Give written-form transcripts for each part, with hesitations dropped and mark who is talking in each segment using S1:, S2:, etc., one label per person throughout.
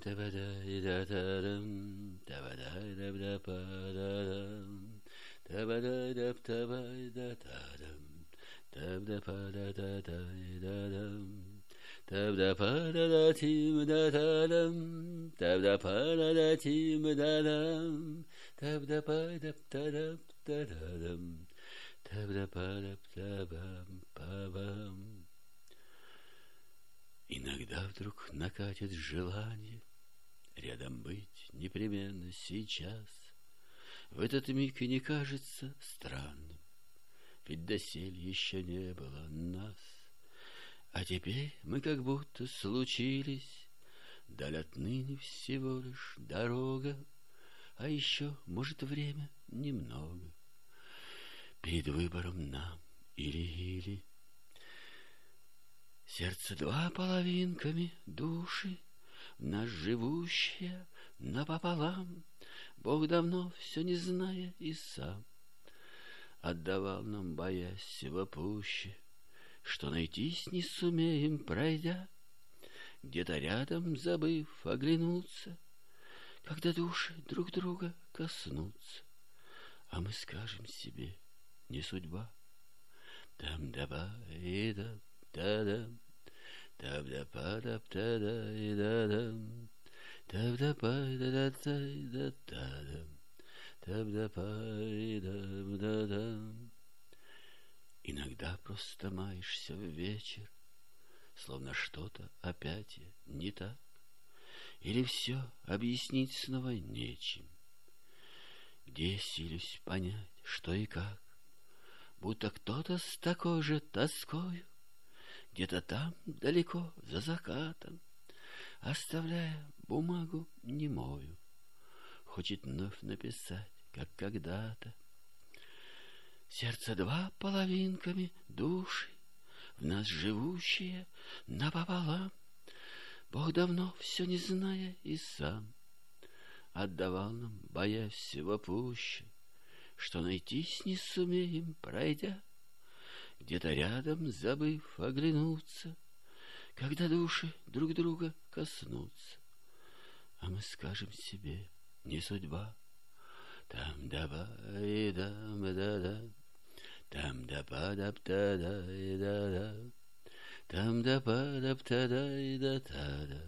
S1: Иногда вдруг накатит желание рядом быть непременно сейчас. В этот миг и не кажется странным, ведь досель еще не было нас. А теперь мы как будто случились, даль отныне всего лишь дорога, а еще, может, время немного. Перед выбором нам или-или. Сердце два половинками души, в нас живущие напополам, Бог давно все не зная и сам отдавал нам, боясь всего пуще, что найтись не сумеем, пройдя, где-то рядом забыв оглянуться, когда души друг друга коснутся, а мы скажем себе: не судьба. Там-да-ба-и-да, та-дам, там-да-па-да-та-да-и-да-дам, там-да-па-да-да-та-да-та-дам, там-да-па-и-дам-да-дам. Иногда просто маешься в вечер, словно что-то опять не так, или все объяснить снова нечем, где силюсь понять, что и как, будто кто-то с такой же тоскою где-то там далеко за закатом, оставляя бумагу немою, хочет вновь написать, как когда-то. Сердце два половинками души, в нас живущие напополам, Бог давно все не зная и сам отдавал нам, боясь всего пуще, что найтись не сумеем, пройдя, где-то рядом забыв оглянуться, когда души друг друга коснутся, а мы скажем себе: не судьба. Там-да-ба-и-дам-да-да, там-да-па-да-та-да-и-да-да, там-да-па-да-та-да-и-да-та-да,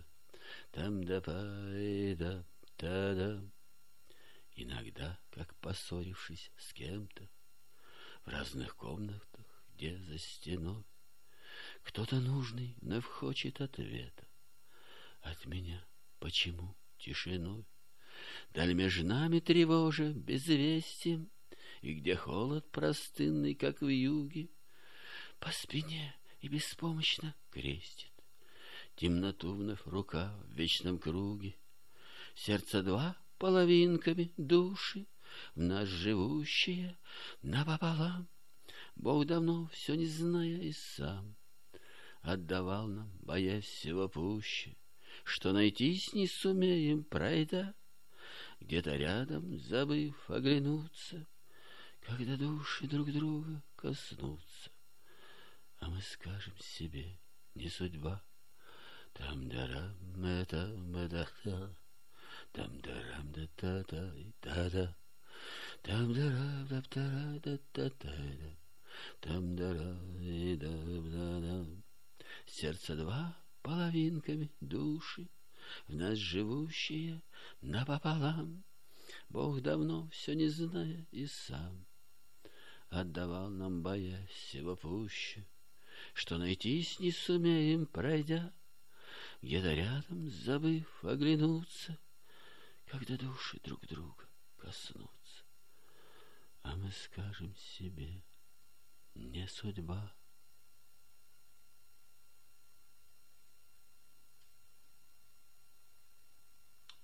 S1: там-да-па-и-да-та-да. Иногда, как поссорившись с кем-то в разных комнатах, где за стеной кто-то нужный вновь хочет ответа от меня: почему тишиной? Даль между нами тревожа безвестием, и где холод простынный, как в юге, по спине и беспомощно крестит темноту вновь рука в вечном круге. Сердце два половинками души, в нас живущие напополам, Бог давно все не зная и сам отдавал нам, боясь всего пуще, что найтись не сумеем, пройдя, где-то рядом забыв оглянуться, когда души друг друга коснутся, а мы скажем себе: не судьба. Там-дарам-да-там-да-та, там-дарам-да-та-та-та-та, там-дарам-да-та-та-та-та, там-дарам-да-да-да. Сердце два половинками души, в нас живущие напополам, Бог давно все не зная и сам отдавал нам, боясь всего пуще, что найтись не сумеем, пройдя, где-то рядом забыв оглянуться, когда души друг друга коснутся, а мы скажем себе: не судьба.